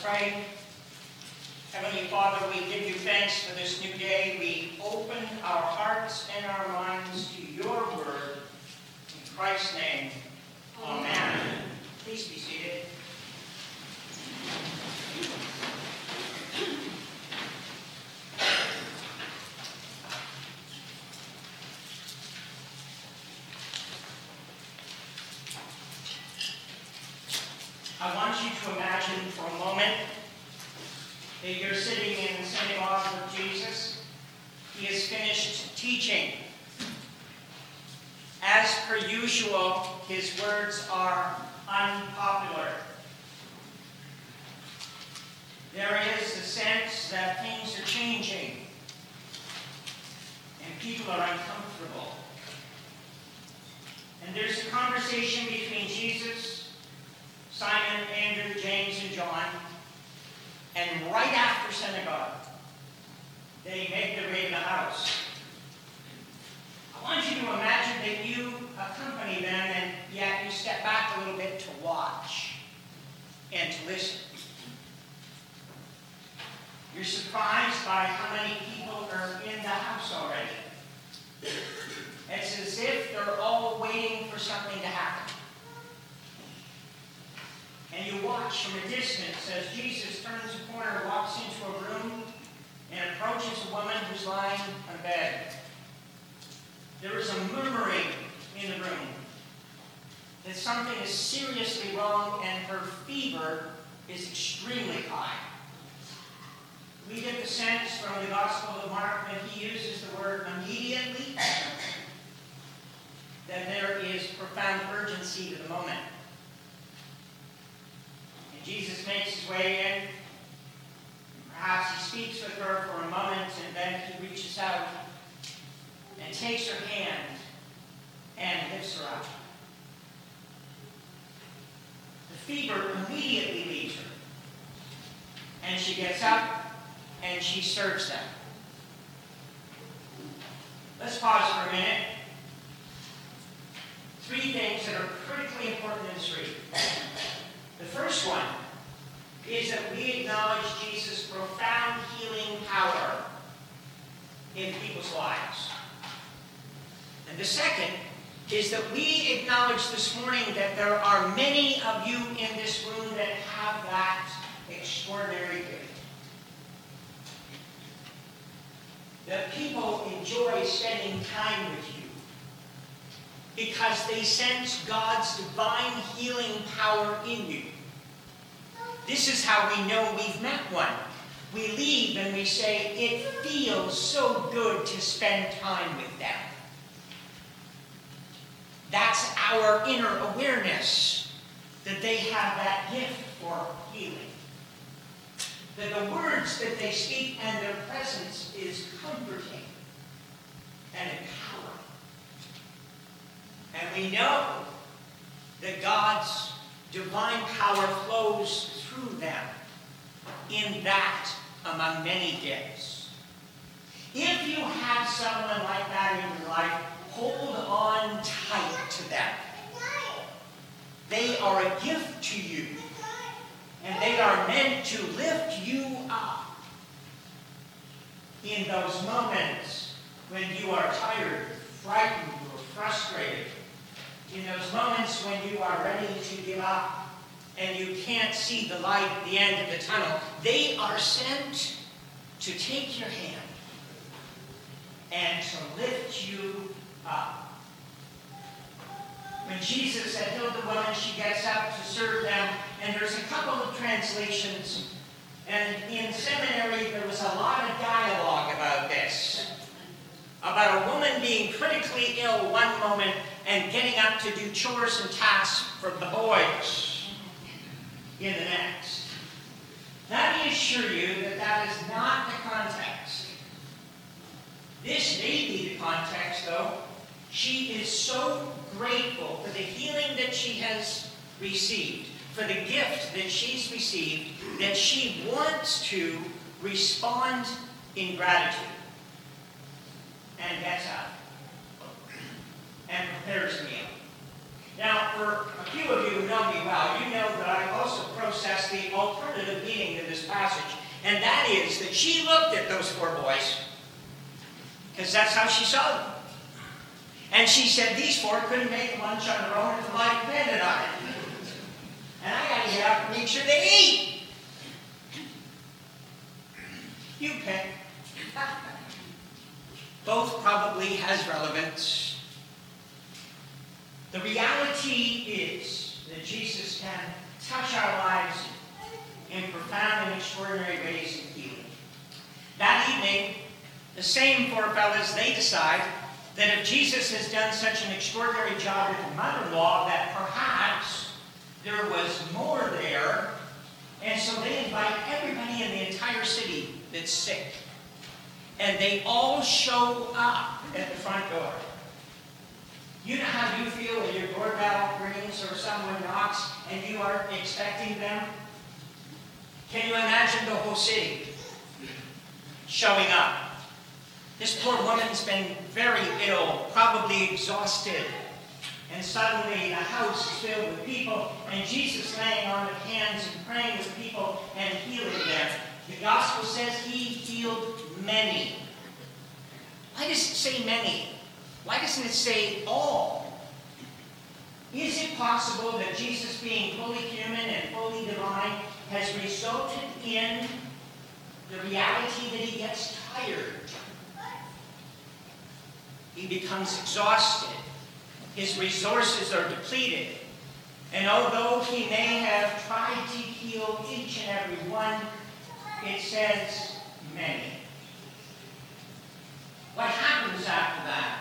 pray. Heavenly Father, we give you thanks for this new day. We open our hearts and our minds to your word. In Christ's name, amen. Please be seated. I want you to imagine for a moment that you're sitting in the synagogue with Jesus. He has finished teaching. As per usual, his words are unpopular. There is a sense that things are changing and people are uncomfortable. And there's a conversation between Jesus, Simon, Andrew, James, and John. And right after synagogue, they make their way to the house. I want you to imagine that you accompany them, and yet you step back a little bit to watch and to listen. You're surprised by how many people are in the house already. It's as if they're all waiting for something to happen. And you watch from a distance as Jesus turns a corner, walks into a room, and approaches a woman who's lying on a bed. There is a murmuring in the room that something is seriously wrong and her fever is extremely high. We get the sense from the Gospel of Mark when he uses the word immediately that there is profound urgency to the moment. Jesus makes his way in. Perhaps he speaks with her for a moment, and then he reaches out and takes her hand and lifts her up. The fever immediately leaves her, and she gets up and she serves them. Let's pause for a minute. Three things that are critically important in this reading. The first one is that we acknowledge Jesus' profound healing power in people's lives. And the second is that we acknowledge this morning that there are many of you in this room that have that extraordinary gift. That people enjoy spending time with you because they sense God's divine healing power in you. This is how we know we've met one. We leave and we say, it feels so good to spend time with them. That's our inner awareness that they have that gift for healing. That the words that they speak and their presence is comforting and empowering. And we know that God's divine power flows through them in that among many gifts. If you have someone like that in your life, hold on tight to them. They are a gift to you, and they are meant to lift you up in those moments when you are tired, frightened, or frustrated. In those moments when you are ready to give up and you can't see the light at the end of the tunnel, they are sent to take your hand and to lift you up. When Jesus had healed the woman, she gets up to serve them, and there's a couple of translations, and in seminary there was a lot of dialogue about this. About a woman being critically ill one moment and getting up to do chores and tasks for the boys in the next. Let me assure you that that is not the context. This may be the context, though. She is so grateful for the healing that she has received, for the gift that she's received, that she wants to respond in gratitude. And gets up and prepares a meal. Now, for a few of you who know me well, you know that I also process the alternative meaning that this passage. And that is that she looked at those 4 boys, because that's how she saw them. And she said, these 4 couldn't make lunch on their own if the life depended on it. And I got to get up and make sure they eat. You pick. Both probably has relevance. The reality is that Jesus can touch our lives in profound and extraordinary ways and healing. That evening, the same 4 fellas, they decide that if Jesus has done such an extraordinary job with the mother-in-law, that perhaps there was more there. And so they invite everybody in the entire city that's sick. And they all show up at the front door. You know how you feel when your doorbell rings or someone knocks and you aren't expecting them? Can you imagine the whole city showing up? This poor woman's been very ill, probably exhausted. And suddenly the house is filled with people, and Jesus laying on his hands and praying with people and healing them. The gospel says he healed many. Why does it say many? Why doesn't it say all? Is it possible that Jesus, being fully human and fully divine, has resulted in the reality that he gets tired? He becomes exhausted. His resources are depleted. And although he may have tried to heal each and every one, it says many. What happens after that?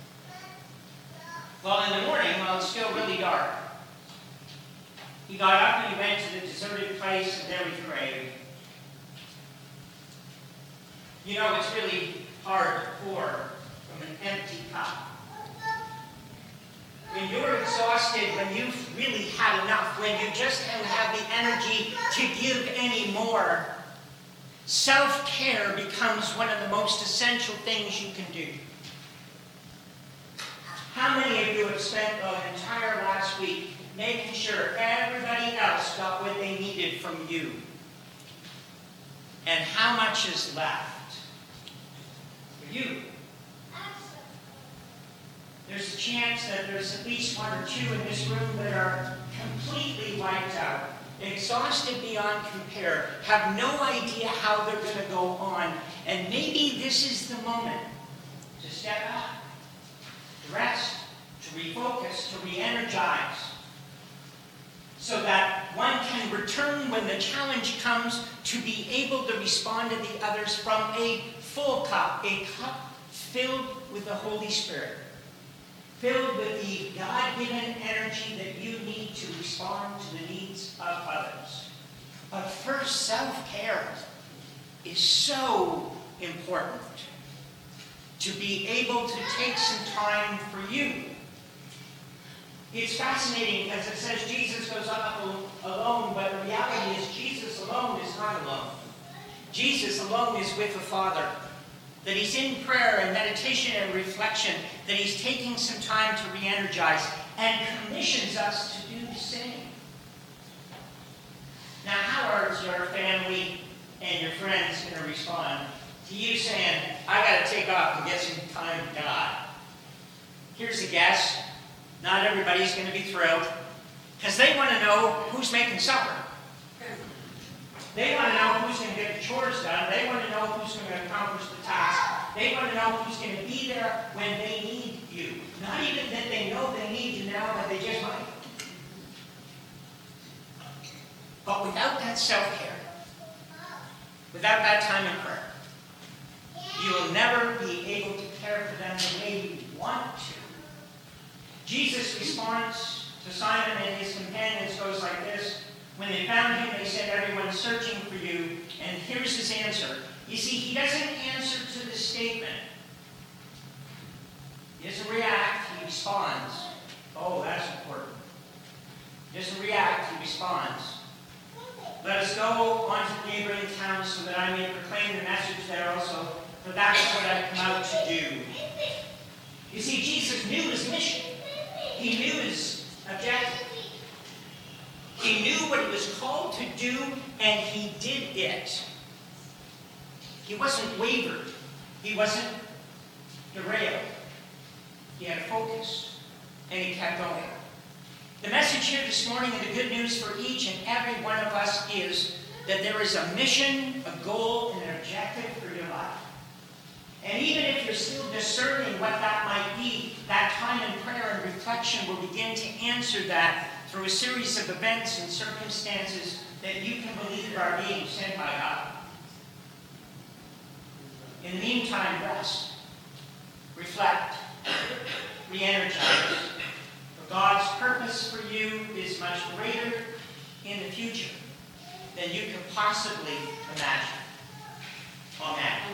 Well, in the morning, while it's still really dark, he got up and he went to the deserted place and there he prayed. You know, it's really hard to pour from an empty cup. When you're exhausted, when you've really had enough, when you just don't have the energy to give any more, self-care becomes one of the most essential things you can do. How many of you have spent the entire last week making sure everybody else got what they needed from you? And how much is left for you? There's a chance that there's at least 1 or 2 in this room that are completely wiped out, exhausted beyond compare, have no idea how they're going to go on. And maybe this is the moment to step back, to rest, to refocus, to re-energize, so that one can return when the challenge comes to be able to respond to the others from a full cup, a cup filled with the Holy Spirit, filled with the God-given energy that you need to respond to the needs of others. But first, self-care is so important. To be able to take some time for you. It's fascinating because it says Jesus goes up alone, but the reality is Jesus alone is not alone. Jesus alone is with the Father. That he's in prayer and meditation and reflection, that he's taking some time to re-energize and commissions us to do the same. Now, how is your family and your friends going to respond to you saying, I got to take off and get some time with God? Here's a guess. Not everybody's going to be thrilled, because they want to know who's making supper. They want to know who's going to get the chores done. They want to know who's going to accomplish the task. They want to know who's going to be there when they need you. Not even that they know they need you now, but they just might. But without that self-care, without that time in prayer, you will never be able to care for them the way you want to. Jesus' response to Simon and his companions goes like this. When they found him, they said, everyone's searching for you. And here's his answer. You see, he doesn't answer to the statement. He doesn't react, he responds. Oh, that's important. He doesn't react, he responds. Let us go on to the neighboring towns so that I may proclaim the message there also, for that is what I've come out to do. You see, Jesus knew his mission. He knew his objective. He knew what he was called to do, and he did it. He wasn't wavered. He wasn't derailed. He had a focus, and he kept going. The message here this morning, and the good news for each and every one of us, is that there is a mission, a goal, and an objective for your life. And even if you're still discerning what that might be, that time in prayer and reflection will begin to answer that through a series of events and circumstances that you can believe are being sent by God. In the meantime, rest, reflect, re-energize. For God's purpose for you is much greater in the future than you could possibly imagine. Amen.